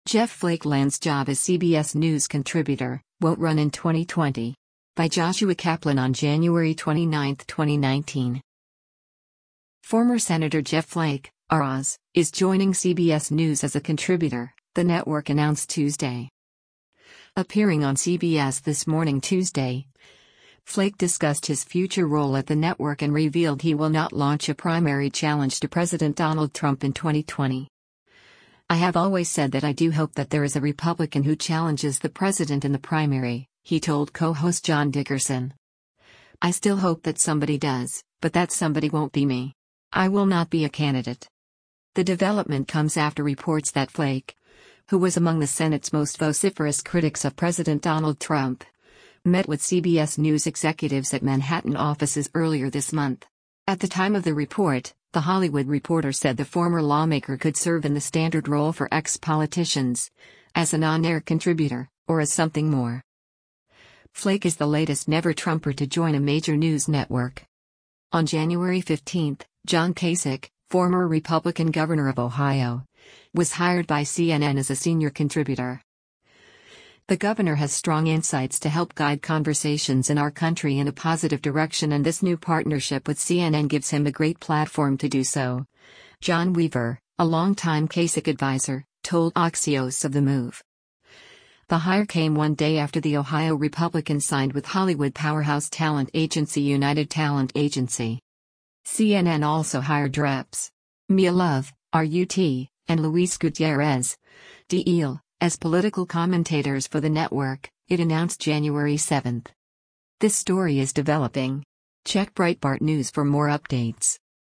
Jeff Flake lands job as CBS News contributor, won't run in 2020. By Joshua Kaplan on January 29, 2019. Former Senator Jeff Flake, ROZ, is joining CBS News as a contributor, the network announced Tuesday. Appearing on CBS This Morning Tuesday, Flake discussed his future role at the network and revealed he will not launch a primary challenge to President Donald Trump in 2020. "I have always said that I do hope that there is a Republican who challenges the president in the primary," he told co-host John Dickerson. "I still hope that somebody does, but that somebody won't be me. I will not be a candidate." The development comes after reports that Flake, who was among the Senate's most vociferous critics of President Donald Trump, met with CBS News executives at Manhattan offices earlier this month. At the time of the report, The Hollywood Reporter said the former lawmaker could serve in the standard role for ex-politicians, as an on-air contributor, or as something more. Flake is the latest never-Trumper to join a major news network. On January 15, John Kasich, former Republican governor of Ohio, was hired by CNN as a senior contributor. "The governor has strong insights to help guide conversations in our country in a positive direction, and this new partnership with CNN gives him a great platform to do so," John Weaver, a longtime Kasich advisor, told Axios of the move. The hire came one day after the Ohio Republican signed with Hollywood powerhouse talent agency United Talent Agency. CNN also hired reps Mia Love, RUT, and Luis Gutierrez, DL, as political commentators for the network, it announced January 7. This story is developing. Check Breitbart News for more updates.